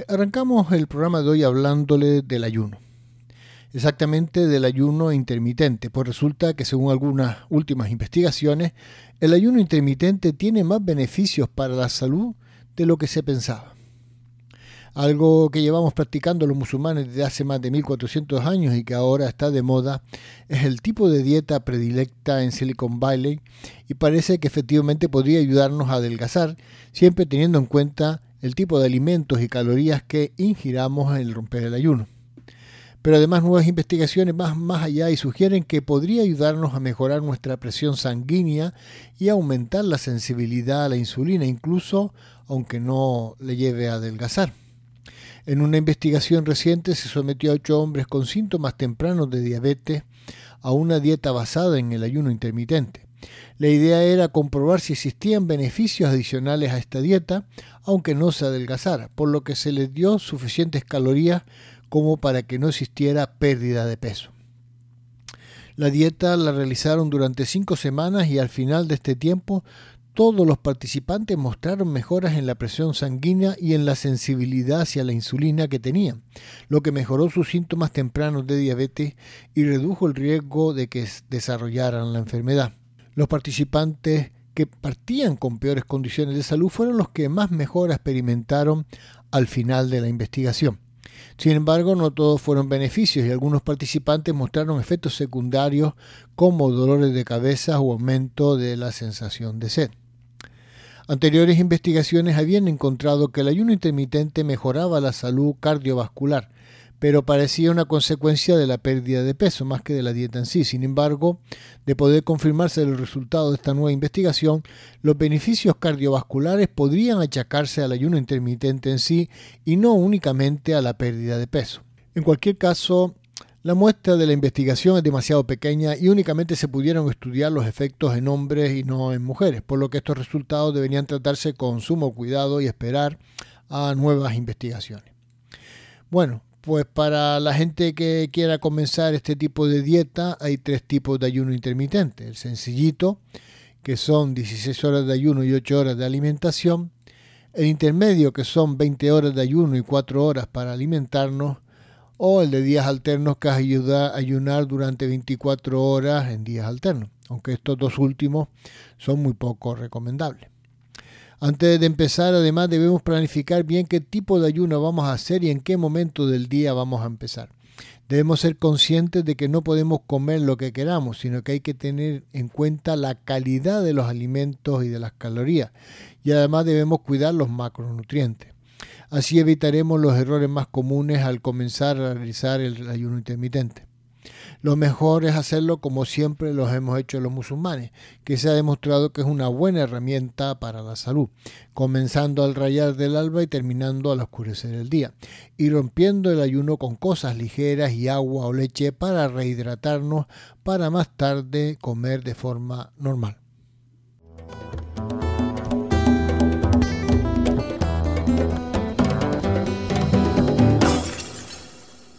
Arrancamos el programa de hoy hablándole del ayuno, exactamente del ayuno intermitente, pues resulta que según algunas últimas investigaciones, el ayuno intermitente tiene más beneficios para la salud de lo que se pensaba. Algo que llevamos practicando los musulmanes desde hace más de 1400 años y que ahora está de moda es el tipo de dieta predilecta en Silicon Valley y parece que efectivamente podría ayudarnos a adelgazar, siempre teniendo en cuenta el tipo de alimentos y calorías que ingiramos al romper el ayuno. Pero además nuevas investigaciones van más allá y sugieren que podría ayudarnos a mejorar nuestra presión sanguínea y aumentar la sensibilidad a la insulina, incluso aunque no le lleve a adelgazar. En una investigación reciente se sometió a 8 hombres con síntomas tempranos de diabetes a una dieta basada en el ayuno intermitente. La idea era comprobar si existían beneficios adicionales a esta dieta, aunque no se adelgazara, por lo que se les dio suficientes calorías como para que no existiera pérdida de peso. La dieta la realizaron durante 5 semanas y al final de este tiempo todos los participantes mostraron mejoras en la presión sanguínea y en la sensibilidad hacia la insulina que tenían, lo que mejoró sus síntomas tempranos de diabetes y redujo el riesgo de que desarrollaran la enfermedad. Los participantes que partían con peores condiciones de salud fueron los que más mejora experimentaron al final de la investigación. Sin embargo, no todos fueron beneficios y algunos participantes mostraron efectos secundarios como dolores de cabeza o aumento de la sensación de sed. Anteriores investigaciones habían encontrado que el ayuno intermitente mejoraba la salud cardiovascular, pero parecía una consecuencia de la pérdida de peso más que de la dieta en sí. Sin embargo, de poder confirmarse el resultado de esta nueva investigación, los beneficios cardiovasculares podrían achacarse al ayuno intermitente en sí y no únicamente a la pérdida de peso. En cualquier caso, la muestra de la investigación es demasiado pequeña y únicamente se pudieron estudiar los efectos en hombres y no en mujeres, por lo que estos resultados deberían tratarse con sumo cuidado y esperar a nuevas investigaciones. Bueno, pues para la gente que quiera comenzar este tipo de dieta hay 3 tipos de ayuno intermitente. El sencillito, que son 16 horas de ayuno y 8 horas de alimentación. El intermedio, que son 20 horas de ayuno y 4 horas para alimentarnos. O el de días alternos, que ayuda a ayunar durante 24 horas en días alternos, aunque estos 2 últimos son muy poco recomendables. Antes de empezar, además, debemos planificar bien qué tipo de ayuno vamos a hacer y en qué momento del día vamos a empezar. Debemos ser conscientes de que no podemos comer lo que queramos, sino que hay que tener en cuenta la calidad de los alimentos y de las calorías. Y además debemos cuidar los macronutrientes. Así evitaremos los errores más comunes al comenzar a realizar el ayuno intermitente. Lo mejor es hacerlo como siempre los hemos hecho los musulmanes, que se ha demostrado que es una buena herramienta para la salud, comenzando al rayar del alba y terminando al oscurecer el día, y rompiendo el ayuno con cosas ligeras y agua o leche para rehidratarnos para más tarde comer de forma normal.